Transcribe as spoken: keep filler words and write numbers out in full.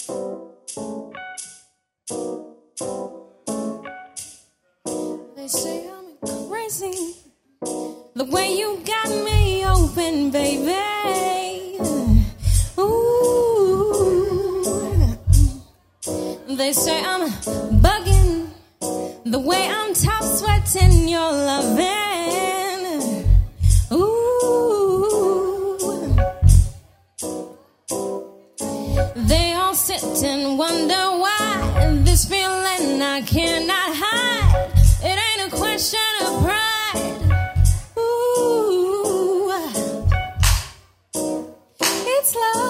They say I'm crazy, the way you got me open, baby. Ooh, they say I'm bugging, the way I'm top sweating your loving. Ooh, they all sit and wonder why this feeling I cannot hide. It ain't a question of pride. Ooh, it's love.